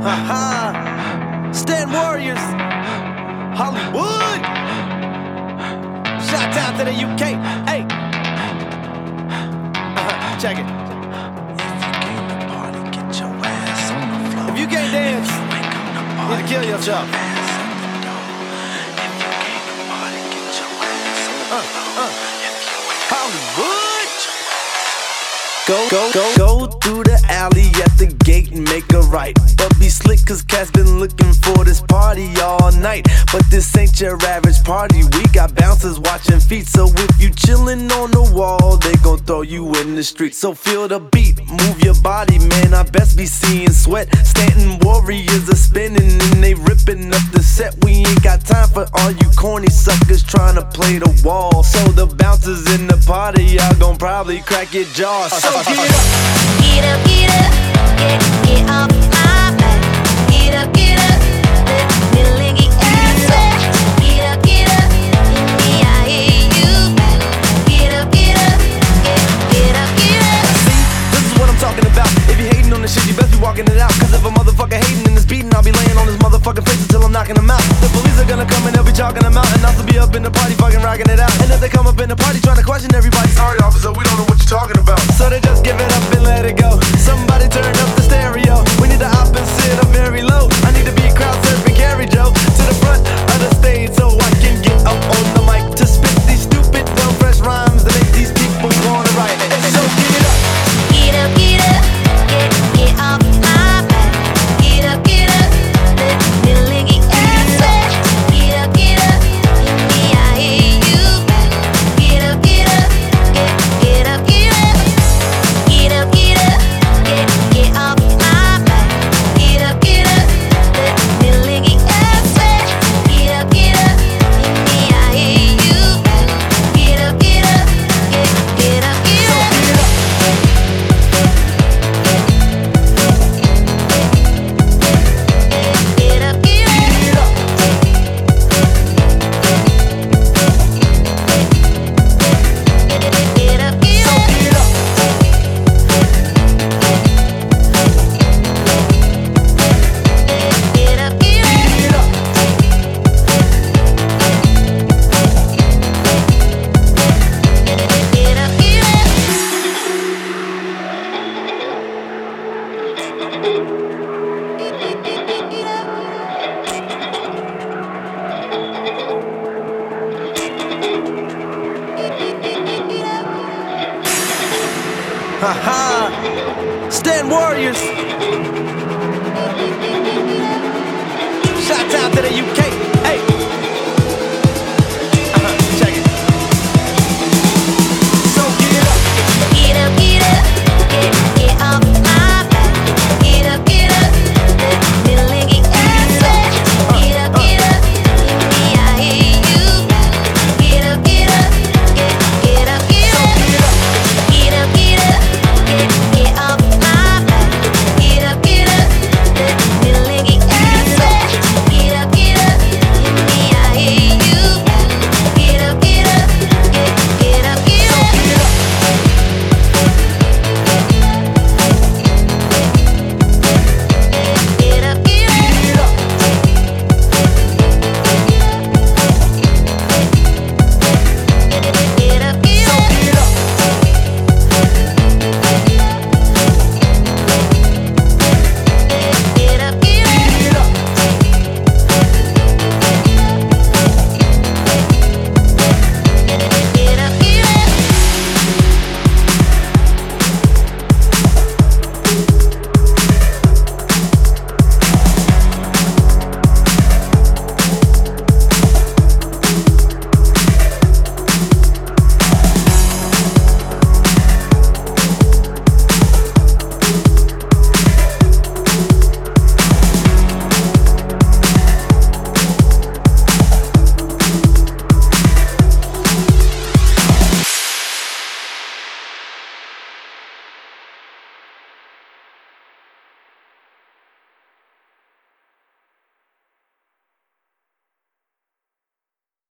Haha, Stand Warriors, Hollywood. Shout out to the UK. Hey, check it. If you can't dance, you need to kill yourself. Hollywood. Go through the alley at the gate and make a right. But be slick, cause cats been looking for this party all night. But this ain't your average party, we got bouncers watching feet. So if you chillin' on the wall, they gon' throw you in the street. So feel the beat, move your body, man, I best be seeing sweat. Stanton Warriors are spinning and they ripping up the set. We ain't got time for all you corny suckers trying to play the wall. So the bouncers in the party, y'all gon' probably crack your jaws. So get up, get up, get up, get off my back. Get up, let me lick your ass back. Get up, in me I hear you back. Get up, get up. See, this is what I'm talking about. If you hating on this shit, you best be walking it out. Cause if a motherfucker hating in this beating, I'll be laying on his motherfucking face until I'm knocking him out. The police are gonna come and they'll be chalking him out. And I'll still be up in the party fucking rocking it out. And if they come up in the party trying to question everybody, sorry officer, we don't know what you're talking about. So they just give it up and let it go. Somebody turn up the stereo. We need the opposite of very low. I need to be crowd surfing Gary Joe to the front of the stage so I can get up on the mic to spit these stupid dumb fresh rhymes that make these people wanna write. And so get up, Get off my back. Get up, let me lick your ass back. Get up, in me I hear you back. Get up, get up. Get up, get off my back. Get up, let me lick your ass back. Get up, in me I hear you back. Get up, get up. haha, Stand Warriors. Shout out to the UK.